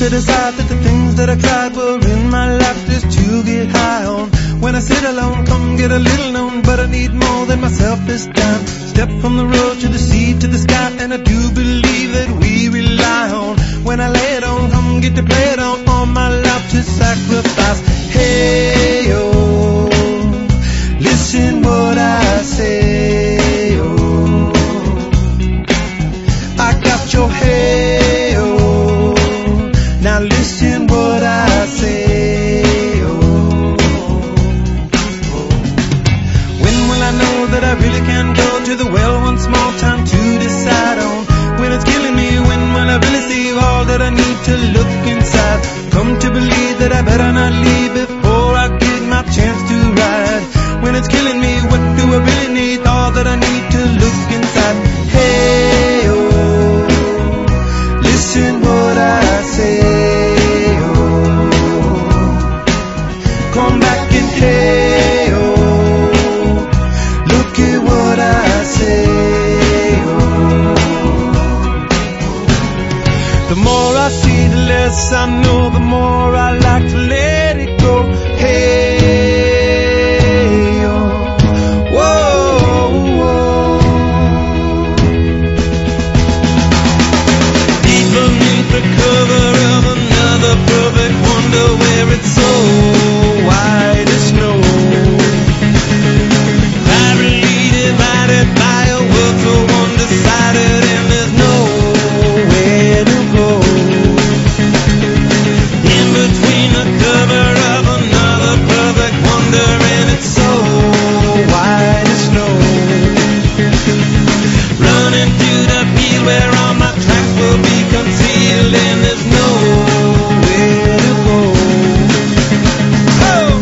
to decide that the things that I tried were in my life just to get high on. When I sit alone, come get a little known, but I need more than myself this time. Step from the road to the sea to the sky, and I do believe that we rely on. When I lay it on, come get to play it on, all my life to sacrifice. Hey, oh, listen what I say, oh, I got your hey, oh, now listen what I say, oh, when will I know that I really can go to the well once more? Time to decide on when it's killing me. When will I really see all that I need to look inside? Come to believe that I better not leave before I get my chance to ride. When it's killing me, what do I really need? All that I need to look inside. Hey, oh, listen what I say, oh, come back and hey, oh, look at what I say, oh. The more I see, the less I know, the more I like to let it go. Hey, oh, whoa, whoa. Deep beneath the cover of another perfect wonder, where it's so white as snow, privately divided by a world so undecided, and there's nowhere to go. In between the cover of another perfect wonder, and it's so white as snow, running through the field where all my tracks will be concealed, and there's nowhere to go. Oh!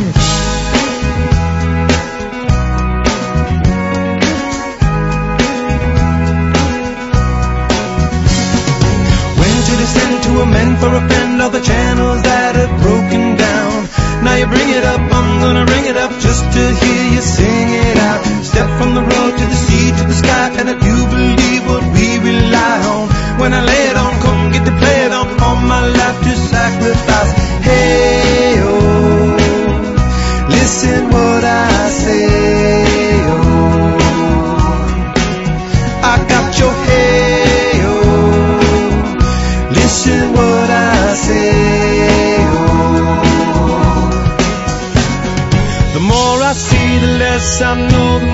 When to descend to amend for a friend all the channels that have broken down. Now you bring it up, I'm gonna ring it up just to hear you sing it out. Step from the road to the sea to the sky, and I do believe what we rely on. When I lay it on, come get to play it on, all my life to sacrifice. Hey, oh, listen what I say, oh, I got your hey, oh, listen what I say, oh. The more I see, the less I know, the